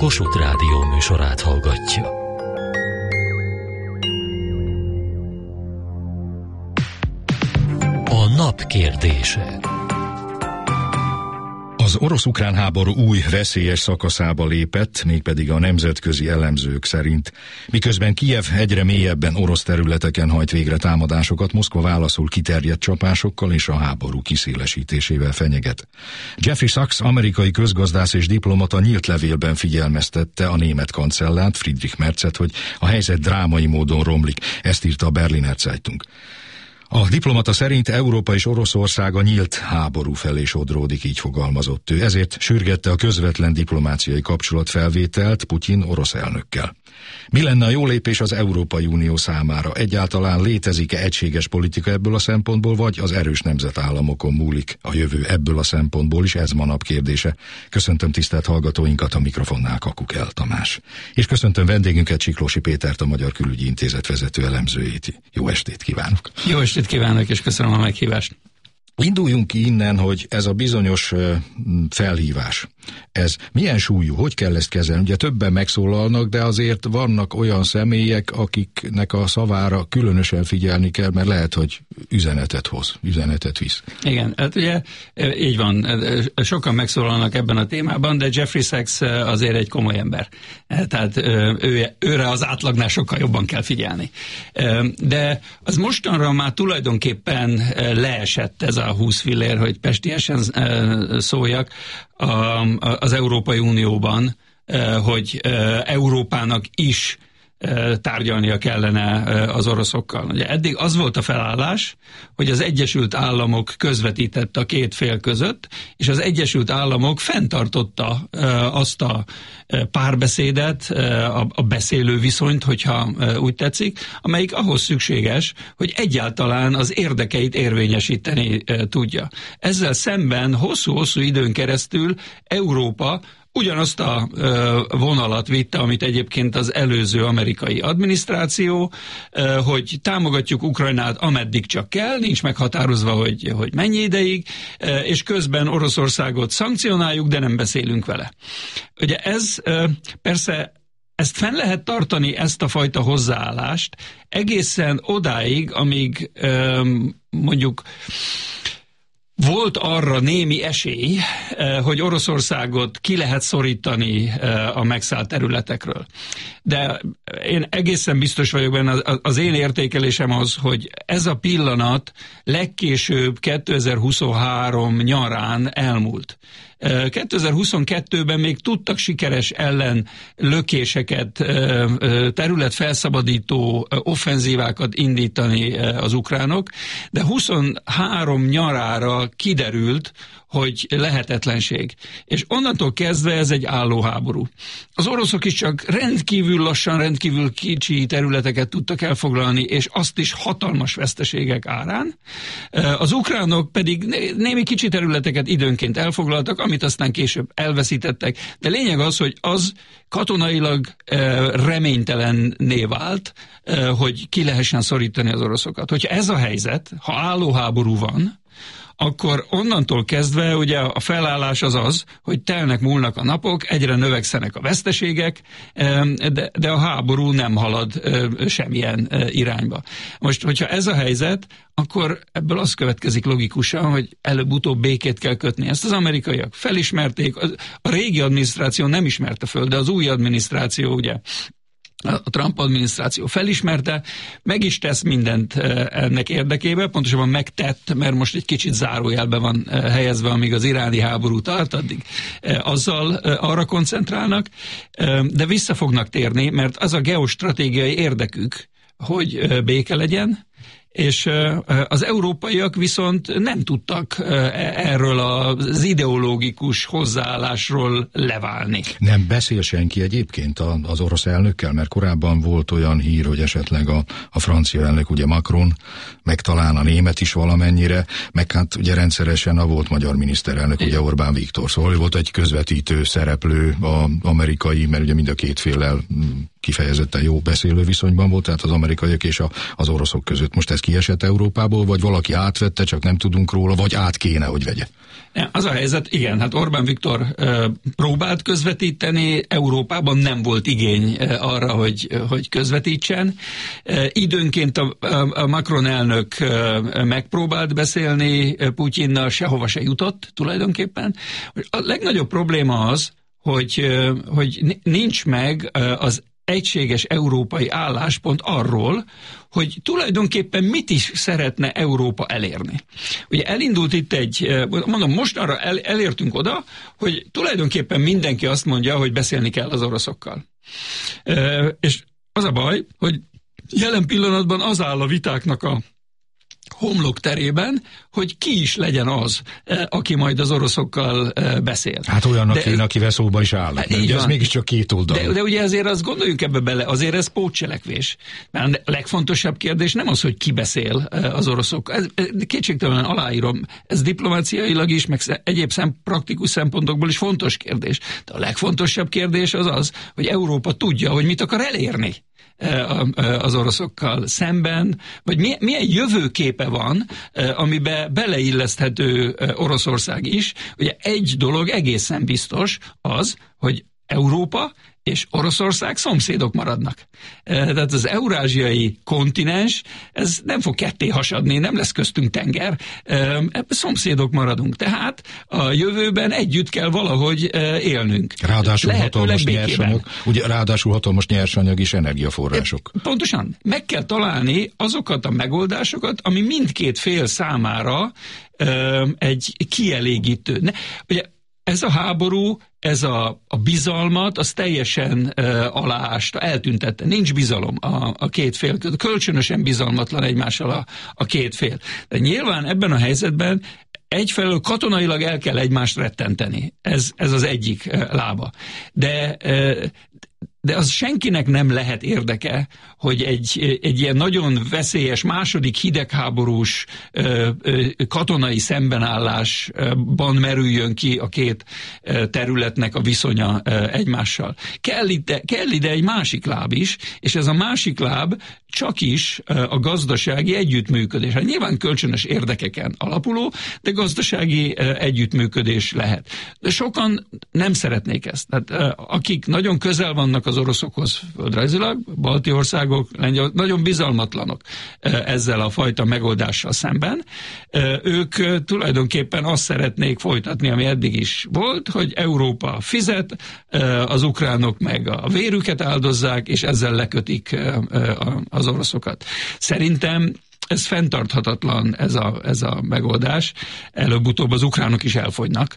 Kossuth Rádió műsorát hallgatja. A nap kérdése. Az orosz-ukrán háború új, veszélyes szakaszába lépett, mégpedig a nemzetközi elemzők szerint. Miközben Kijev egyre mélyebben orosz területeken hajt végre támadásokat, Moszkva válaszul kiterjedt csapásokkal és a háború kiszélesítésével fenyeget. Jeffrey Sachs, amerikai közgazdász és diplomata nyílt levélben figyelmeztette a német kancellárt, Friedrich Merzet, hogy a helyzet drámai módon romlik. Ezt írta a Berliner Zeitung. A diplomata szerint Európa és Oroszország a nyílt háború felé sodródik, így fogalmazott ő. Ezért sürgette a közvetlen diplomáciai kapcsolatfelvételt Putyin orosz elnökkel. Mi lenne a jó lépés az Európai Unió számára? Egyáltalán létezik-e egységes politika ebből a szempontból, vagy az erős nemzetállamokon múlik a jövő ebből a szempontból is? Ez ma nap kérdése. Köszöntöm tisztelt hallgatóinkat, a mikrofonnál Kakukell Tamás. És köszöntöm vendégünket, Csiklósi Pétert, a Magyar Külügyi Intézet vezető elemzőjét. Jó estét kívánok! Jó estét kívánok, és köszönöm a meghívást! Induljunk ki innen, hogy ez a bizonyos felhívás, ez milyen súlyú, hogy kell ezt kezelni? Ugye többen megszólalnak, de azért vannak olyan személyek, akiknek a szavára különösen figyelni kell, mert lehet, hogy üzenetet visz. Igen, hát ugye így van, sokan megszólalnak ebben a témában, de Jeffrey Sachs azért egy komoly ember. Tehát őre az átlagnál sokkal jobban kell figyelni. De az mostanra már tulajdonképpen leesett ez a 20 fillér, hogy pestiesen szóljak az Európai Unióban, hogy Európának is tárgyalnia kellene az oroszokkal. Ugye eddig az volt a felállás, hogy az Egyesült Államok közvetített a két fél között, és az Egyesült Államok fenntartotta azt a párbeszédet, a beszélő viszonyt, hogyha úgy tetszik, amelyik ahhoz szükséges, hogy egyáltalán az érdekeit érvényesíteni tudja. Ezzel szemben hosszú-hosszú időn keresztül Európa ugyanazt a vonalat vitte, amit egyébként az előző amerikai adminisztráció, hogy támogatjuk Ukrajnát, ameddig csak kell, nincs meghatározva, hogy mennyi ideig, és közben Oroszországot szankcionáljuk, de nem beszélünk vele. Ugye ez persze, ezt fenn lehet tartani, ezt a fajta hozzáállást egészen odáig, amíg mondjuk volt arra némi esély, hogy Oroszországot ki lehet szorítani a megszállt területekről. De én egészen biztos vagyok benne, az én értékelésem az, hogy ez a pillanat legkésőbb 2023 nyarán elmúlt. 2022-ben még tudtak sikeres ellenlökéseket, területfelszabadító offenzívákat indítani az ukránok, de 23 nyarára kiderült, hogy lehetetlenség. És onnantól kezdve ez egy állóháború. Az oroszok is csak rendkívül lassan, rendkívül kicsi területeket tudtak elfoglalni, és azt is hatalmas veszteségek árán. Az ukránok pedig némi kicsi területeket időnként elfoglaltak, amit aztán később elveszítettek. De lényeg az, hogy az katonailag reménytelenné vált, hogy ki lehessen szorítani az oroszokat. Hogyha ez a helyzet, ha állóháború van, akkor onnantól kezdve ugye a felállás az, hogy telnek múlnak a napok, egyre növekszenek a veszteségek, de a háború nem halad semmilyen irányba. Most, hogyha ez a helyzet, akkor ebből az következik logikusan, hogy előbb-utóbb békét kell kötni. Ezt az amerikaiak felismerték, a régi adminisztráció nem ismerte föl, de az új adminisztráció ugye a Trump adminisztráció felismerte, meg is tesz mindent ennek érdekében, pontosabban megtett, mert most egy kicsit zárójelbe van helyezve, amíg az iráni háború tart, addig azzal arra koncentrálnak, de vissza fognak térni, mert az a geostratégiai érdekük, hogy béke legyen, és az európaiak viszont nem tudtak erről az ideológikus hozzáállásról leválni. Nem beszél senki egyébként az orosz elnökkel, mert korábban volt olyan hír, hogy esetleg a francia elnök, ugye Macron, meg talán a német is valamennyire, meg hát ugye rendszeresen a volt magyar miniszterelnök, ugye Orbán Viktor, szóval volt egy közvetítő szereplő, az amerikai, mert ugye mind a két féllel kifejezetten jó beszélő viszonyban volt, tehát az amerikaiak és az oroszok között. Most ez kiesett Európából, vagy valaki átvette, csak nem tudunk róla, vagy át kéne, hogy vegye? Az a helyzet, igen, hát Orbán Viktor próbált közvetíteni, Európában nem volt igény arra, hogy közvetítsen. Időnként a Macron elnök megpróbált beszélni Putyinnal, sehova se jutott tulajdonképpen. A legnagyobb probléma az, hogy nincs meg az egységes európai álláspont arról, hogy tulajdonképpen mit is szeretne Európa elérni. Ugye elindult itt mostanra elértünk oda, hogy tulajdonképpen mindenki azt mondja, hogy beszélni kell az oroszokkal. És az a baj, hogy jelen pillanatban az áll a vitáknak a homlok terében, hogy ki is legyen az, aki majd az oroszokkal beszél. Hát olyannak kéne, akivel szóba is állnak. Ugye ez mégiscsak két oldalú. De ugye azért azt gondoljunk ebbe bele, azért ez pótcselekvés. Mert a legfontosabb kérdés nem az, hogy ki beszél az oroszokkal. Kétségtelen aláírom, ez diplomáciailag is, meg egyéb praktikus szempontokból is fontos kérdés. De a legfontosabb kérdés az, hogy Európa tudja, hogy mit akar elérni az oroszokkal szemben, vagy milyen jövőképe van, amiben beleilleszthető Oroszország is. Ugye egy dolog egészen biztos az, hogy Európa és Oroszország szomszédok maradnak. Tehát az eurázsiai kontinens, ez nem fog ketté hasadni, nem lesz köztünk tenger, ebben szomszédok maradunk. Tehát a jövőben együtt kell valahogy élnünk. Ráadásul hatalmas nyersanyag, ugye ráadásul hatalmas nyersanyag és energiaforrások. Pontosan. Meg kell találni azokat a megoldásokat, ami mindkét fél számára egy kielégítő. Ugye ez a háború, ez a bizalmat, az teljesen aláásta, eltüntette. Nincs bizalom a két fél között. Kölcsönösen bizalmatlan egymással a két fél. De nyilván ebben a helyzetben egyfelől katonailag el kell egymást rettenteni. Ez az egyik lába. De az senkinek nem lehet érdeke, hogy egy ilyen nagyon veszélyes második hidegháborús katonai szembenállásban merüljön ki a két területnek a viszonya egymással. Kell ide egy másik láb is, és ez a másik láb csak is a gazdasági együttműködés. Hát nyilván kölcsönös érdekeken alapuló, de gazdasági együttműködés lehet. De sokan nem szeretnék ezt. Tehát akik nagyon közel vannak az oroszokhoz földrajzilag, balti országok, lengyel, nagyon bizalmatlanok ezzel a fajta megoldással szemben. Ők tulajdonképpen azt szeretnék folytatni, ami eddig is volt, hogy Európa fizet, az ukránok meg a vérüket áldozzák, és ezzel lekötik az oroszokat. Szerintem ez fenntarthatatlan, ez a megoldás. Előbb-utóbb az ukránok is elfogynak.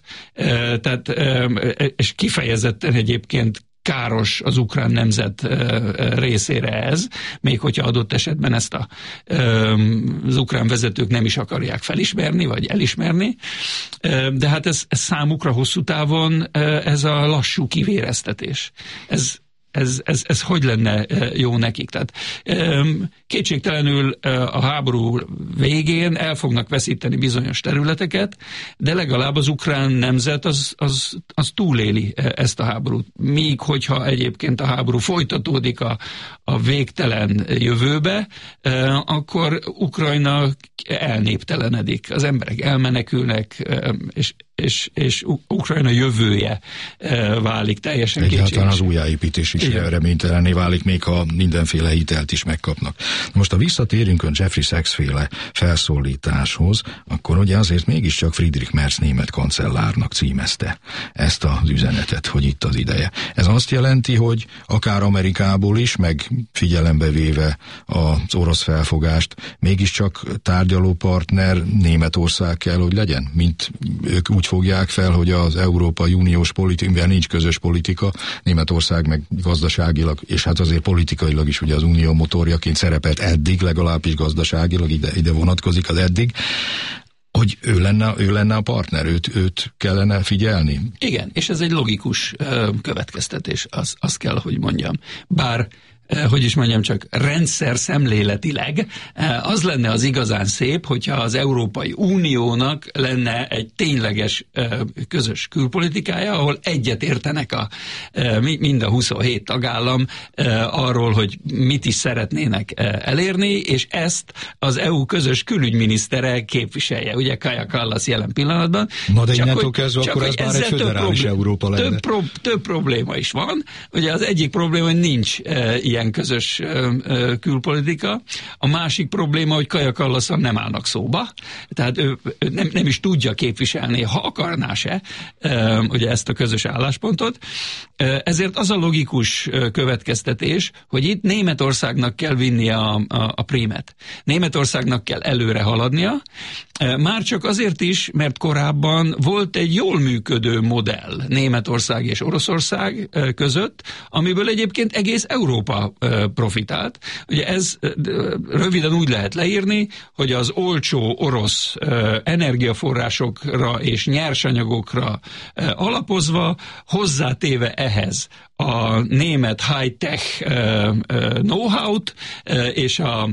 És kifejezetten egyébként káros az ukrán nemzet részére ez, még hogyha adott esetben ezt az ukrán vezetők nem is akarják felismerni, vagy elismerni. De hát ez számukra hosszú távon ez a lassú kivéreztetés. Ez hogy lenne jó nekik? Tehát kétségtelenül a háború végén el fognak veszíteni bizonyos területeket, de legalább az ukrán nemzet az túléli ezt a háborút. Míg hogyha egyébként a háború folytatódik a végtelen jövőbe, akkor Ukrajna elnéptelenedik. Az emberek elmenekülnek, és Ukrajna jövője válik teljesen kétséges. Egyáltalán az újjáépítés is reménytelenné válik, még ha mindenféle hitelt is megkapnak. Most ha visszatérünk a Jeffrey Sachs féle felszólításhoz, akkor ugye azért mégiscsak Friedrich Merz német kancellárnak címezte ezt az üzenetet, hogy itt az ideje. Ez azt jelenti, hogy akár Amerikából is, meg figyelembe véve az orosz felfogást, mégiscsak tárgyalópartner Németország kell, hogy legyen, mint ők úgy fogják fel, hogy az Európai Uniós politika, mivel nincs közös politika, Németország meg gazdaságilag, és hát azért politikailag is ugye az unió motorjaként szerepelt eddig, legalábbis gazdaságilag, ide vonatkozik az eddig, hogy ő lenne a partner, őt kellene figyelni. Igen, és ez egy logikus következtetés, azt kell, hogy mondjam. Bár hogy is mondjam, csak rendszer szemléletileg, az lenne az igazán szép, hogyha az Európai Uniónak lenne egy tényleges közös külpolitikája, ahol egyet értenek mind a 27 tagállam arról, hogy mit is szeretnének elérni, és ezt az EU közös külügyminisztere képviselje. Ugye Kaja Kallas jelen pillanatban. Na de innentől kezdve akkor ez már egy föderális Európa lenne. Több probléma is van. Ugye az egyik probléma, hogy nincs ilyen közös külpolitika. A másik probléma, hogy Kaja Kallasszal nem állnak szóba. Tehát ő nem is tudja képviselni, ha akarná se, ugye ezt a közös álláspontot. Ezért az a logikus következtetés, hogy itt Németországnak kell vinnie a prímet. Németországnak kell előre haladnia, már csak azért is, mert korábban volt egy jól működő modell Németország és Oroszország között, amiből egyébként egész Európa profitált. Ugye ez röviden úgy lehet leírni, hogy az olcsó orosz energiaforrásokra és nyersanyagokra alapozva, hozzátéve ehhez a német high-tech know-how-t és a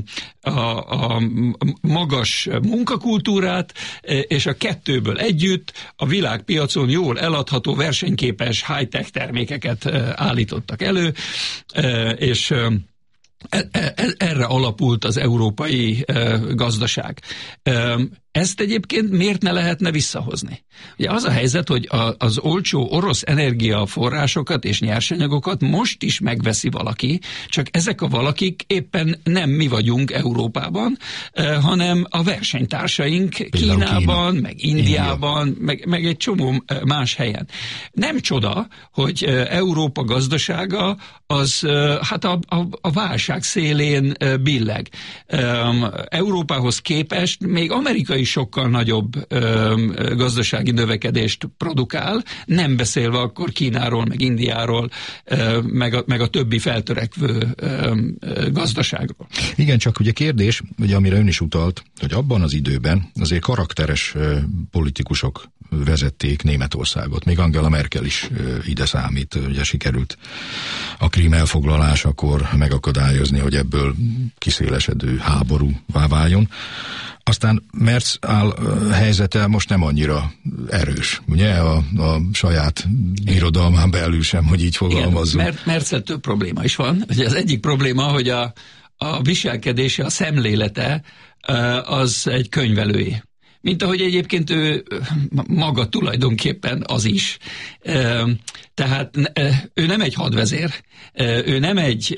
magas munkakultúrát, és a kettőből együtt a világpiacon jól eladható, versenyképes high-tech termékeket állítottak elő, és erre alapult az európai gazdaság. Ezt egyébként miért ne lehetne visszahozni? Ugye az a helyzet, hogy az olcsó orosz energiaforrásokat és nyersanyagokat most is megveszi valaki, csak ezek a valakik éppen nem mi vagyunk Európában, hanem a versenytársaink Kínában, meg Indiában, meg egy csomó más helyen. Nem csoda, hogy Európa gazdasága az hát a válság szélén billeg. Európához képest még Amerika is sokkal nagyobb gazdasági növekedést produkál, nem beszélve akkor Kínáról, meg Indiáról, meg a többi feltörekvő gazdaságról. Igen, csak ugye kérdés, ugye, amire ön is utalt, hogy abban az időben azért karakteres politikusok vezették Németországot. Még Angela Merkel is ide számít. Ugye sikerült a Krím elfoglalásakor megakadályozni, hogy ebből kiszélesedő háborúvá váljon. Aztán Merz helyzete most nem annyira erős, ugye, a saját irodalmán belül sem, hogy így fogalmazzunk. Igen, Merzel több probléma is van. Ugye az egyik probléma, hogy a viselkedése, a szemlélete az egy könyvelői. Mint ahogy egyébként ő maga tulajdonképpen az is. Tehát ő nem egy hadvezér, ő nem egy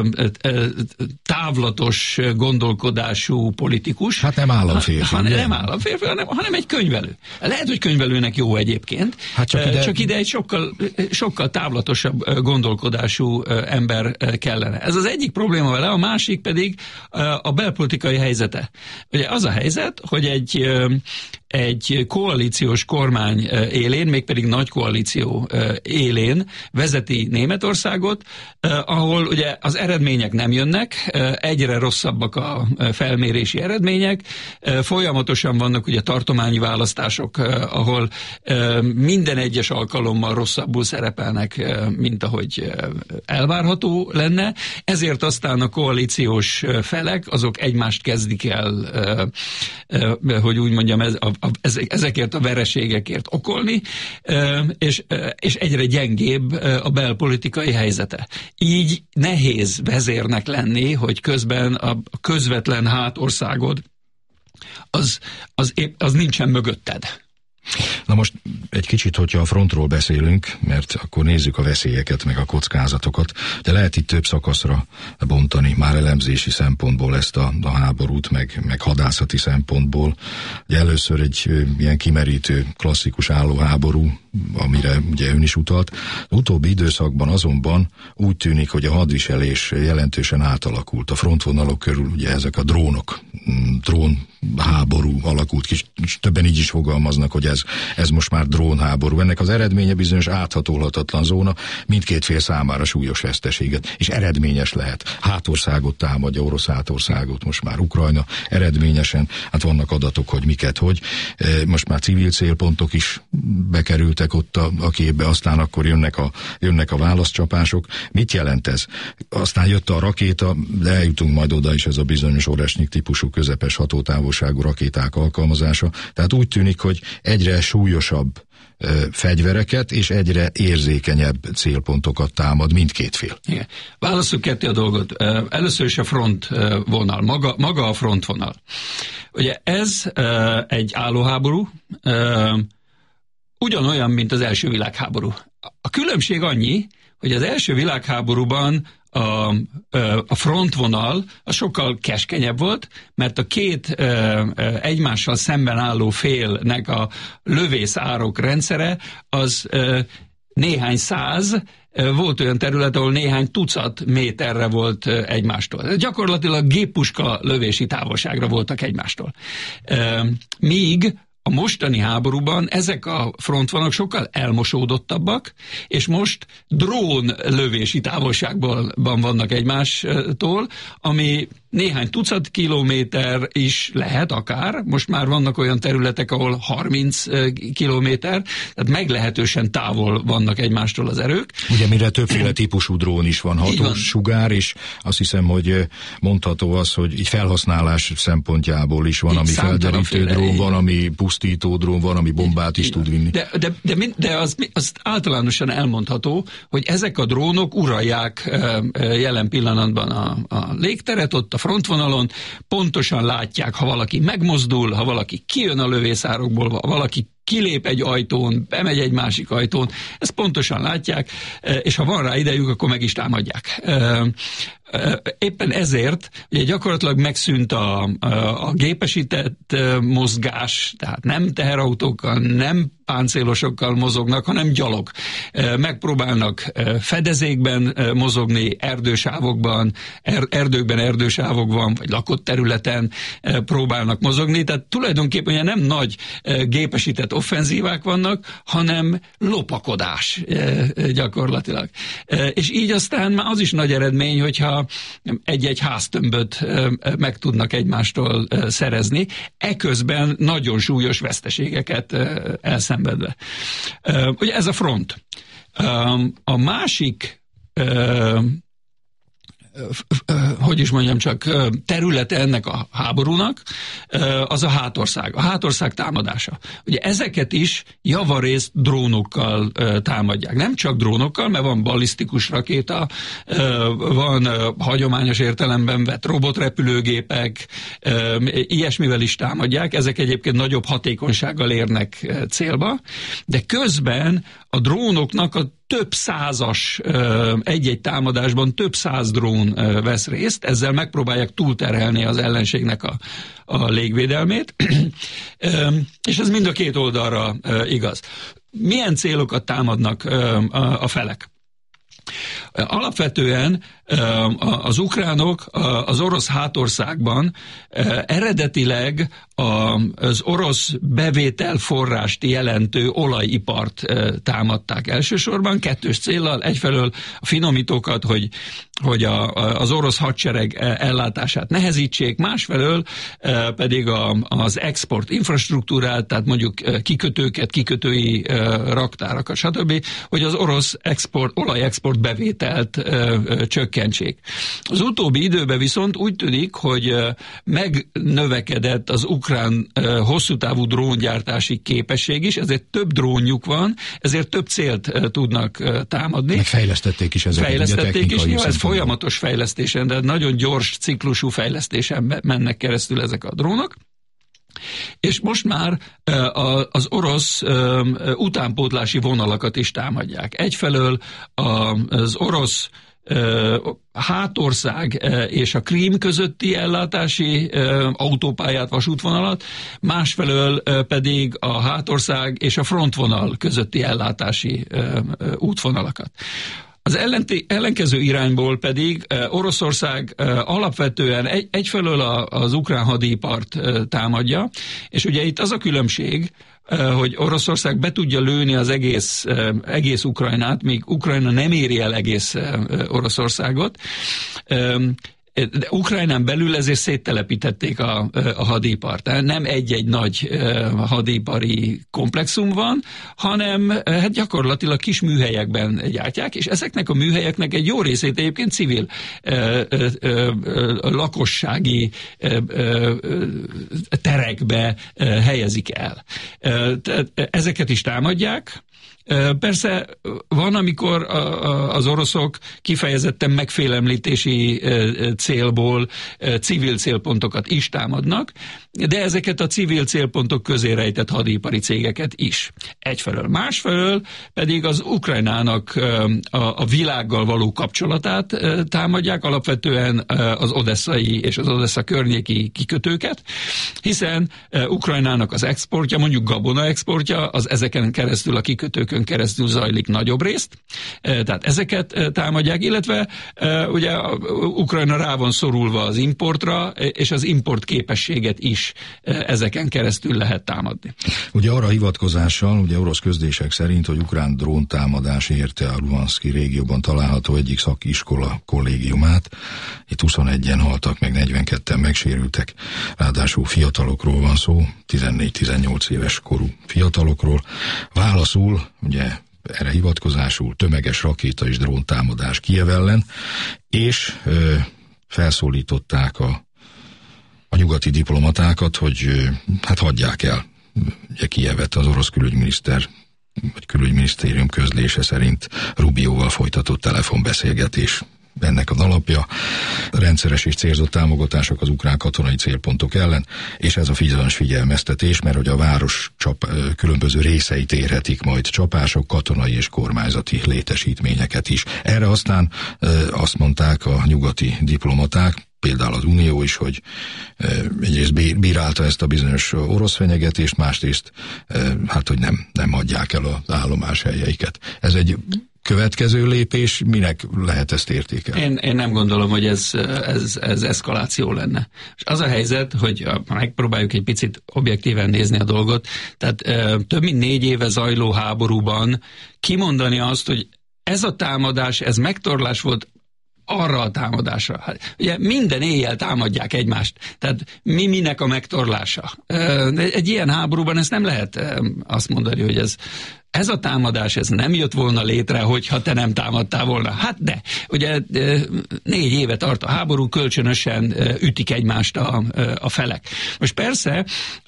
távlatos gondolkodású politikus. Hát nem államférfi. Nem államférfi, hanem egy könyvelő. Lehet, hogy könyvelőnek jó egyébként, hát csak ide egy sokkal távlatosabb gondolkodású ember kellene. Ez az egyik probléma vele, a másik pedig a belpolitikai helyzete. Ugye az a helyzet, hogy egy koalíciós kormány élén, mégpedig nagy koalíció élén vezeti Németországot, ahol ugye az eredmények nem jönnek, egyre rosszabbak a felmérési eredmények, folyamatosan vannak ugye tartományi választások, ahol minden egyes alkalommal rosszabbul szerepelnek, mint ahogy elvárható lenne, ezért aztán a koalíciós felek, azok egymást kezdik el, hogy úgy mondjam, ezekért a vereségekért okolni, és egyre gyengébb a belpolitikai helyzete. Így nehéz vezérnek lenni, hogy közben a közvetlen hátországod az nincsen mögötted. Na most egy kicsit, hogyha a frontról beszélünk, mert akkor nézzük a veszélyeket, meg a kockázatokat, de lehet itt több szakaszra bontani, már elemzési szempontból ezt a háborút, meg hadászati szempontból. Ugye először egy ilyen kimerítő, klasszikus állóháború, amire ugye ön is utalt. Az utóbbi időszakban azonban úgy tűnik, hogy a hadviselés jelentősen átalakult. A frontvonalok körül ugye ezek a drón háború alakult ki, és többen így is fogalmaznak, hogy ez most már drónháború. Ennek az eredménye bizonyos áthatolhatatlan zóna, mindkét fél számára súlyos veszteséget, és eredményes lehet. Hátországot támadja, orosz hátországot most már Ukrajna eredményesen, hát vannak adatok, hogy miket, hogy. Most már civil célpontok is bekerültek ott a képbe, aztán akkor jönnek a válaszcsapások. Mit jelent ez? Aztán jött a rakéta, de eljutunk majd oda is, ez a bizonyos Oresnyik típusú közepes hatótávolságú rakéták alkalmazása. Tehát úgy tűnik, hogy egyre súlyosabb fegyvereket és egyre érzékenyebb célpontokat támad mindkét fél. Igen. Válasszuk ketté a dolgot. Először is a frontvonal, maga a frontvonal. Ugye ez egy állóháború, ugyanolyan, mint az első világháború. A különbség annyi, hogy az első világháborúban a frontvonal az sokkal keskenyebb volt, mert a két egymással szemben álló félnek a lövészárok rendszere az néhány száz, volt olyan terület, ahol néhány tucat méterre volt egymástól. Gyakorlatilag géppuska lövési távolságra voltak egymástól. Míg a mostani háborúban ezek a frontvonalak sokkal elmosódottabbak, és most drón lövési távolságban vannak egymástól, ami néhány tucat kilométer is lehet akár, most már vannak olyan területek, ahol 30 kilométer, tehát meglehetősen távol vannak egymástól az erők. Ugye mire többféle típusú drón is van, hatós sugár, és azt hiszem, hogy mondható az, hogy így felhasználás szempontjából is van, ami felderítő drón, van, ami pusztító drón, van, ami bombát is tud vinni. De az általánosan elmondható, hogy ezek a drónok uralják jelen pillanatban a légteret, ott a frontvonalon, pontosan látják, ha valaki megmozdul, ha valaki kijön a lövészárokból, ha valaki kilép egy ajtón, bemegy egy másik ajtón, ezt pontosan látják, és ha van rá idejük, akkor meg is támadják. Éppen ezért ugye gyakorlatilag megszűnt a gépesített mozgás, tehát nem teherautókkal, nem páncélosokkal mozognak, hanem gyalog. Megpróbálnak fedezékben mozogni, erdősávokban, erdősávokban, vagy lakott területen próbálnak mozogni, tehát tulajdonképpen ugye nem nagy gépesített offenzívák vannak, hanem lopakodás gyakorlatilag. És így aztán már az is nagy eredmény, hogyha egy-egy háztömböt meg tudnak egymástól szerezni, eközben nagyon súlyos veszteségeket elszenvedve. Ugye ez a front. A másik hogy is mondjam csak, területe ennek a háborúnak, az a hátország. A hátország támadása. Ugye ezeket is javarészt drónokkal támadják. Nem csak drónokkal, mert van ballisztikus rakéta, van hagyományos értelemben vett robotrepülőgépek, ilyesmivel is támadják. Ezek egyébként nagyobb hatékonysággal érnek célba, de közben a drónoknak a több százas, egy-egy támadásban több száz drón vesz részt, ezzel megpróbálják túlterhelni az ellenségnek a légvédelmét, és ez mind a két oldalra igaz. Milyen célokat támadnak a felek? Alapvetően az ukránok az orosz hátországban eredetileg az orosz bevételforrást jelentő olajipart támadták elsősorban, kettős céllal, egyfelől a finomítókat, hogy az orosz hadsereg ellátását nehezítsék, másfelől pedig az export infrastruktúrát, tehát mondjuk kikötőket, kikötői raktárakat, stb., hogy az orosz olajexport bevételt csökkentsék. Az utóbbi időben viszont úgy tűnik, hogy megnövekedett az ukrán hosszútávú dróngyártási képesség is, ezért több drónjuk van, ezért több célt tudnak támadni. Megfejlesztették is ezeket. Fejlesztették is, ez folyamatos fejlesztésen, de nagyon gyors ciklusú fejlesztésen mennek keresztül ezek a drónok. És most már az orosz utánpótlási vonalakat is támadják. Egyfelől az orosz hátország és a Krím közötti ellátási autópályát, vasútvonalat, másfelől pedig a hátország és a frontvonal közötti ellátási útvonalakat. Az ellenkező irányból pedig Oroszország alapvetően egyfelől az ukrán hadipart támadja, és ugye itt az a különbség, hogy Oroszország be tudja lőni az egész Ukrajnát, míg Ukrajna nem éri el egész Oroszországot. De Ukrajnán belül ezért széttelepítették a hadipart. Nem egy-egy nagy hadipari komplexum van, hanem hát gyakorlatilag kis műhelyekben gyártják, és ezeknek a műhelyeknek egy jó részét egyébként civil lakossági terekbe helyezik el. Ezeket is támadják. Persze van, amikor az oroszok kifejezetten megfélemlítési célból civil célpontokat is támadnak, de ezeket a civil célpontok közé rejtett hadipari cégeket is. Egyfelől. Másfelől pedig az Ukrajnának a világgal való kapcsolatát támadják, alapvetően az odesszai és az Odessa környéki kikötőket, hiszen Ukrajnának az exportja, mondjuk gabona exportja, az ezeken keresztül, a kikötőkön keresztül zajlik nagyobb részt, tehát ezeket támadják, illetve ugye Ukrajna rá van szorulva az importra, és az import képességet is ezeken keresztül lehet támadni. Ugye arra hivatkozással, ugye orosz közlések szerint, hogy ukrán dróntámadás érte a Luhanszki régióban található egyik szakiskola kollégiumát. Itt 21-en haltak, meg 42-en megsérültek. Ráadásul fiatalokról van szó, 14-18 éves korú fiatalokról. Válaszul, ugye erre hivatkozásul tömeges rakéta és dróntámadás Kijev ellen, és felszólították a nyugati diplomatákat, hogy hát hagyják el ugye Kijevet. Az orosz külügyminiszter vagy külügyminisztérium közlése szerint Rubióval folytatott telefonbeszélgetés. Ennek az alapja rendszeres és célzott támogatások az ukrán katonai célpontok ellen, és ez a figyelmeztetés, mert hogy a város különböző részeit érhetik majd csapások, katonai és kormányzati létesítményeket is. Erre aztán azt mondták a nyugati diplomaták, például az Unió is, hogy egyrészt bírálta ezt a bizonyos orosz fenyegetést, másrészt hát, hogy nem hagyják el az állomáshelyeiket. Ez egy következő lépés, minek lehet ezt értékelni? Én nem gondolom, hogy ez eszkaláció lenne. És az a helyzet, hogy megpróbáljuk egy picit objektíven nézni a dolgot, tehát több mint 4 éve zajló háborúban kimondani azt, hogy ez a támadás, ez megtorlás volt arra a támadásra. Hát, ugye minden éjjel támadják egymást. Tehát minek a megtorlása? Egy ilyen háborúban ezt nem lehet azt mondani, hogy ez a támadás, ez nem jött volna létre, hogyha te nem támadtál volna. Hát de, ugye 4 éve tart a háború, kölcsönösen ütik egymást a felek. Most persze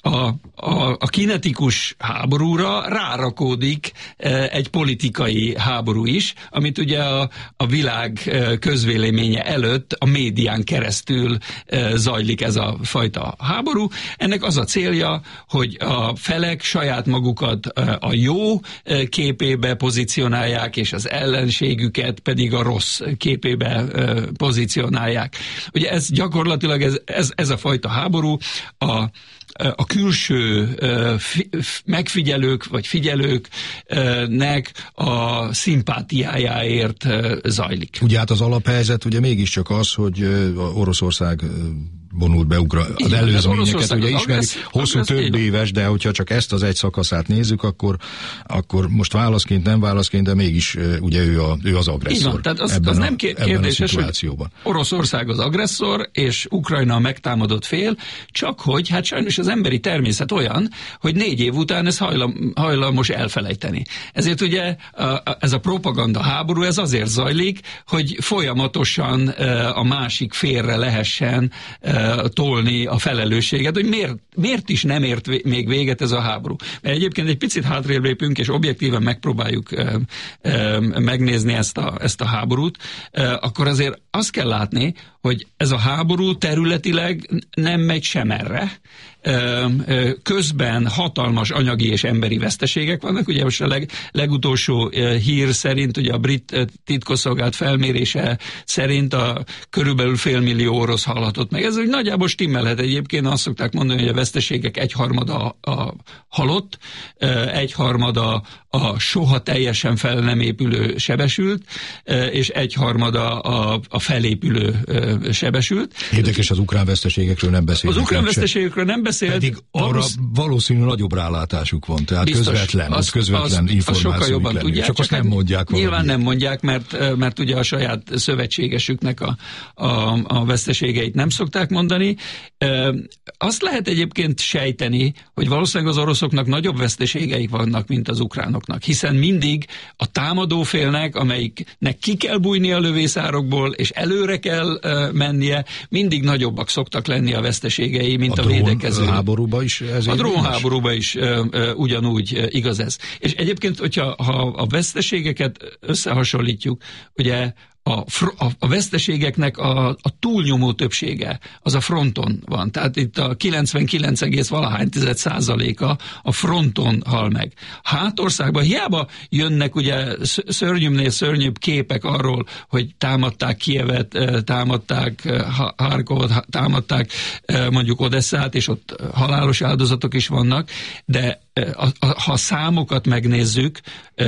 a kinetikus háborúra rárakódik egy politikai háború is, amit ugye a világ közvéleménye előtt a médián keresztül zajlik ez a fajta háború. Ennek az a célja, hogy a felek saját magukat a jó képébe pozícionálják, és az ellenségüket pedig a rossz képébe pozícionálják. Ugye ez gyakorlatilag ez a fajta háború a külső megfigyelők vagy figyelőknek a szimpátiájáért zajlik. Ugye hát az alaphelyzet ugye mégiscsak az, hogy Oroszország vonult be az előzményeket, ugye ismerik, hosszú több éves, de hogyha csak ezt az egy szakaszát nézzük, akkor most válaszként, nem válaszként, de mégis ugye ő az agresszor. Így van, tehát az nem kérdéses, hogy Oroszország az agresszor, és Ukrajna a megtámadott fél, csak hogy hát sajnos az emberi természet olyan, hogy 4 év után ez hajlamos elfelejteni. Ezért ugye ez a propaganda háború, ez azért zajlik, hogy folyamatosan a másik félre lehessen tolni a felelősséget, hogy miért is nem ért még véget ez a háború. Mert egyébként egy picit hátrébb lépünk, és objektíven megpróbáljuk megnézni ezt a háborút, akkor azért azt kell látni, hogy ez a háború területileg nem megy sem erre. Közben hatalmas anyagi és emberi veszteségek vannak. Ugye most a legutolsó hír szerint, ugye a brit titkosszolgálat felmérése szerint körülbelül 500 000 orosz halhatott meg. Ez úgy nagyjából stimmelhet egyébként. Azt szokták mondani, hogy a veszteségek 1/3 a halott, 1/3 a soha teljesen fel nem épülő sebesült, és 1/3 a felépülő sebesült. Érdekes, az ukrán veszteségekről nem beszélünk. Az ukrán veszteségekről nem beszélt. Pedig arra valószínű nagyobb rálátásuk van, tehát biztos, közvetlen információk lenni. Csak azt nem mondják. Nyilván nem mondják, mert ugye a saját szövetségesüknek a veszteségeit nem szokták mondani. Azt lehet egyébként sejteni, hogy valószínűleg az oroszoknak nagyobb veszteségeik vannak, mint az ukránoknak, hiszen mindig a támadó félnek, amelyiknek ki kell bújni a lövészárokból, és előre kell mennie, mindig nagyobbak szoktak lenni a veszteségei, mint a védekező. A háborúban is ez? A drónháborúban is ugyanúgy igaz ez. És egyébként, hogyha a veszteségeket összehasonlítjuk, ugye a veszteségeknek a túlnyomó többsége az a fronton van. Tehát itt a 99,valahány% a fronton hal meg. Hátországban hiába jönnek ugye szörnyűbbnél szörnyűbb képek arról, hogy támadták Kijevet, támadták Harkovot, támadták mondjuk Odesszát, és ott halálos áldozatok is vannak, de ha a számokat megnézzük,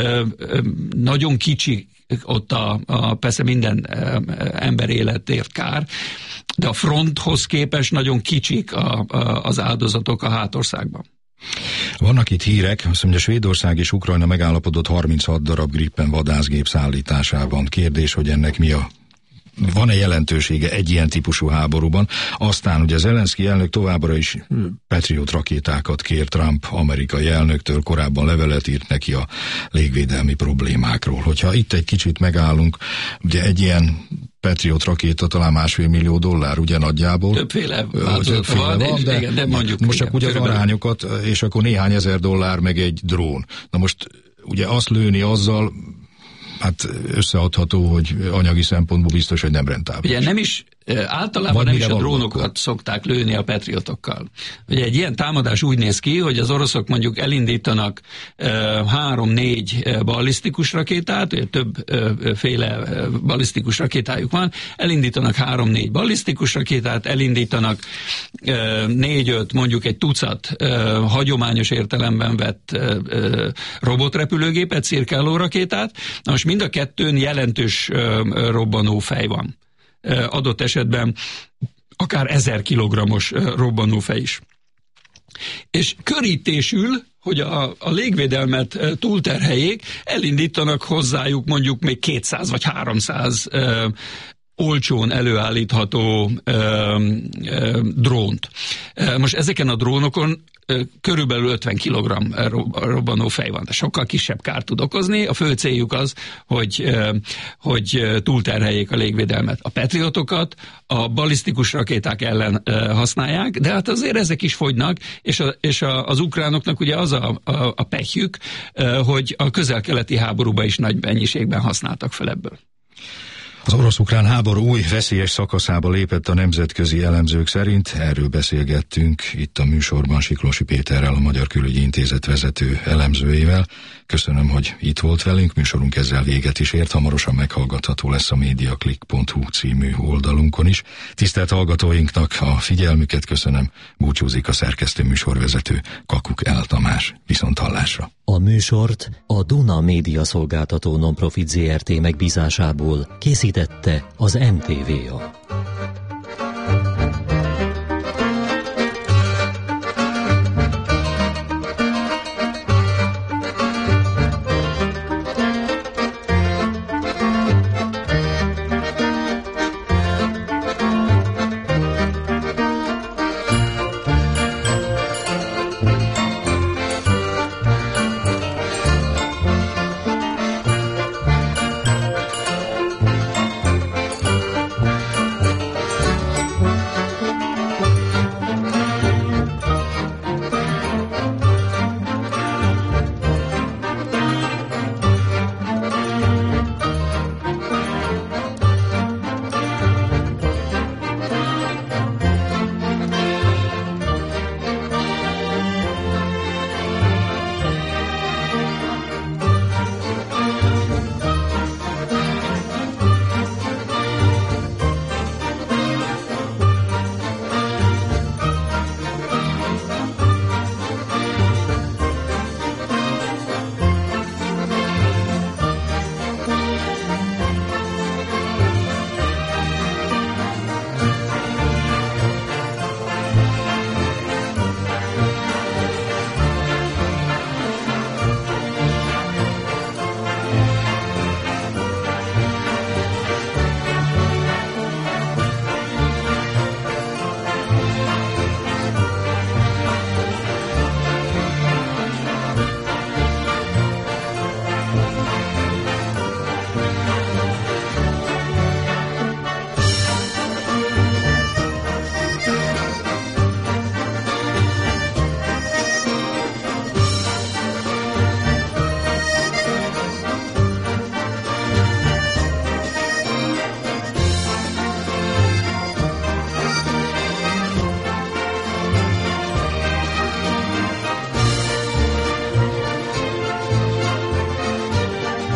nagyon kicsi ott persze minden ember életért kár, de a fronthoz képest nagyon kicsik az áldozatok a hátországban. Vannak itt hírek, azt mondja, Svédország és Ukrajna megállapodott 36 darab Gripen vadászgép szállításában. Kérdés, hogy ennek van-e jelentősége egy ilyen típusú háborúban? Aztán ugye Zelenszky elnök továbbra is Patriot rakétákat kér Trump amerikai elnöktől, korábban levelet írt neki a légvédelmi problémákról. Hogyha itt egy kicsit megállunk, ugye egy ilyen Patriot rakéta talán $1,5 millió, ugye nagyjából. Többféle változata van, de, igen, de mondjuk. Most csak ugye az arányokat, és akkor néhány $1000 meg egy drón. Na most ugye azt lőni azzal, hát összeadható, hogy anyagi szempontból biztos, hogy nem rentábilis. Ugye nem is, általában nem is a drónokat szokták lőni a patriotokkal. Ugye egy ilyen támadás úgy néz ki, hogy az oroszok mondjuk elindítanak 3-4 ballisztikus rakétát, ugye többféle ballisztikus rakétájuk van, elindítanak 3-4 ballisztikus rakétát, elindítanak 4-5, mondjuk egy tucat hagyományos értelemben vett robotrepülőgépet, cirkáló rakétát. Na most mind a kettőn jelentős robbanófej van. Adott esetben akár 1000 kilogrammos robbanófej is. És körítésül, hogy a légvédelmet túlterheljék, elindítanak hozzájuk mondjuk még 200 vagy 300 olcsón előállítható drónt. Most ezeken a drónokon körülbelül 50 kg robbanófej van, de sokkal kisebb kárt tud okozni. A fő céljuk az, hogy túlterheljék a légvédelmet. A patriotokat a ballisztikus rakéták ellen használják, de hát azért ezek is fogynak, és az ukránoknak ugye az a pehjük, hogy a közel-keleti háborúban is nagy mennyiségben használtak fel ebből. Az orosz-ukrán háború új veszélyes szakaszába lépett a nemzetközi elemzők szerint. Erről beszélgettünk itt a műsorban Siklósi Péterrel, a Magyar Külügyi Intézet vezető elemzőjével. Köszönöm, hogy itt volt velünk, műsorunk ezzel véget is ért, hamarosan meghallgatható lesz a mediaclick.hu című oldalunkon is. Tisztelt hallgatóinknak a figyelmüket köszönöm, búcsúzik a szerkesztő műsorvezető Kakuk L. Tamás. Viszonthallásra. A műsort a Duna Média Szolgáltató Nonprofit Zrt. Megbízásából készítette az MTVA.